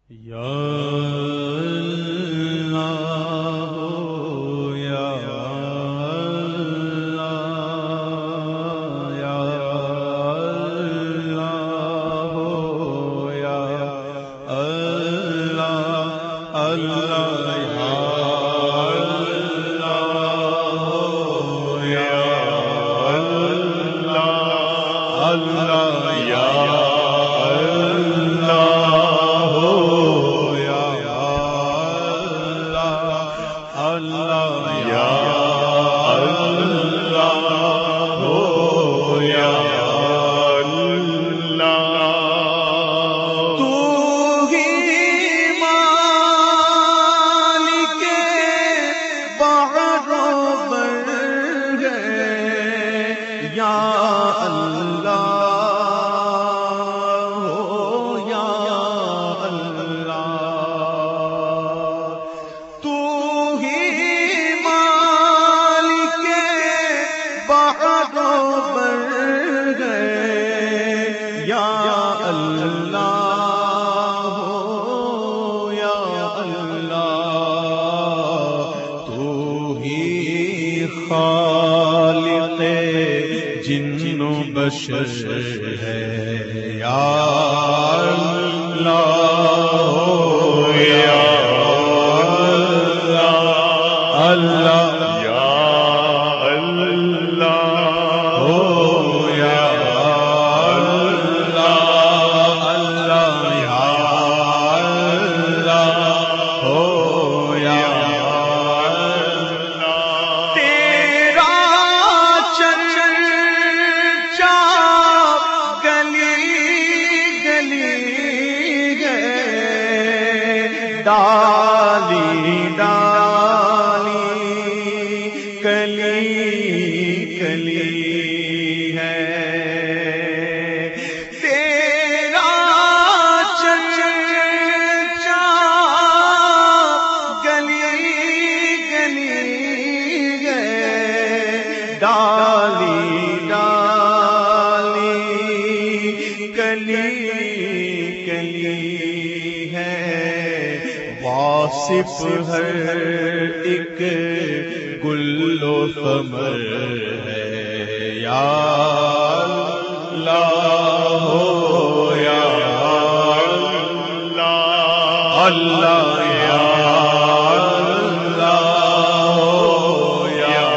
خالق جن و بشر ہے یا اللہ یا اللہ یا اللہ یا اللہ اللہ یا اللہ یا ڈالی ڈالی کلی کلی ہے تیرا چرچا گلی گلی ہے ڈالی ڈالی کلی کلی ہے واصف ہر ایک گل و ثمر ہے یا اللہ یا اللہ اللہ یا اللہ یا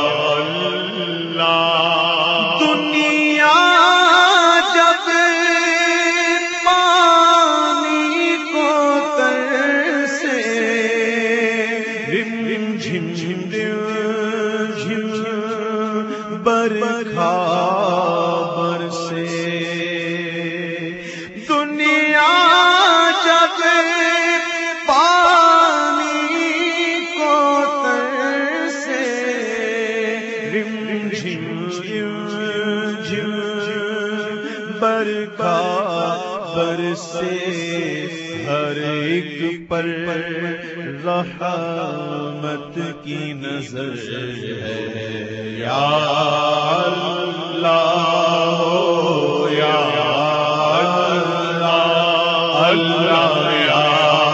اللہ دنیا جب پانی کو برکھا برسے دنیا جب پانی کو ترسے رم جھم جھم برکھا برسے ہر ایک پر رحمت کی نظر ہے یا اللہ یا اللہ اللہ یا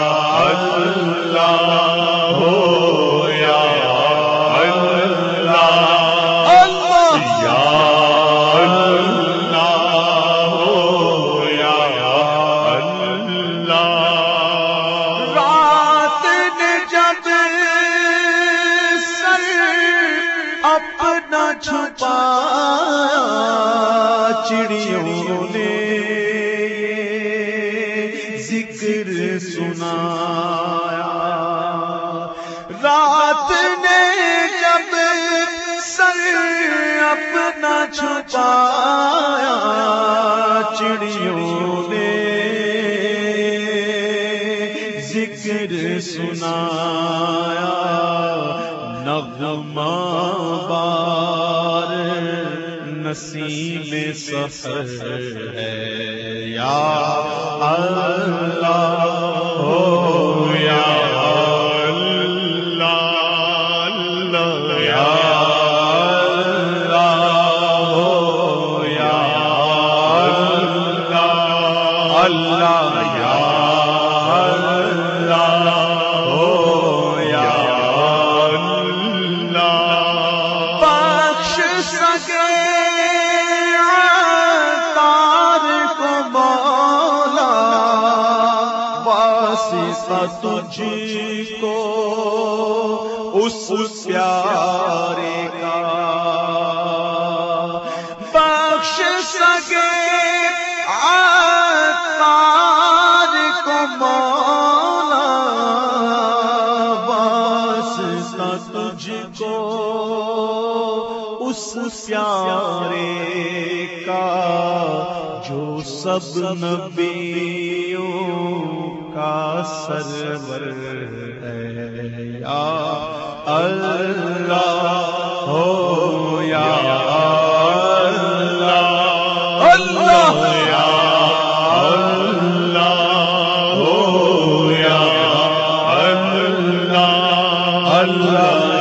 اللہ یا اللہ اللہ یا اپنا چھپایا چڑیوں نے ذکر سنایا رات نے جب سر اپنا چھپایا چڑیوں نے ذکر سنایا نغمہ بار نسیم سحر ہے یا اللہ یا اللہ یا اللہ یا اللہ یا واسطہ تجھ کو اس پیارے کا، بخش سکے عطار کو مولا، واسطہ تجھ کو اس پیارے کا جو سب نبیوں کا سرور ہے۔ یا اللہ ہو یا اللہ، اللہ یا اللہ ہو یا اللہ، اللہ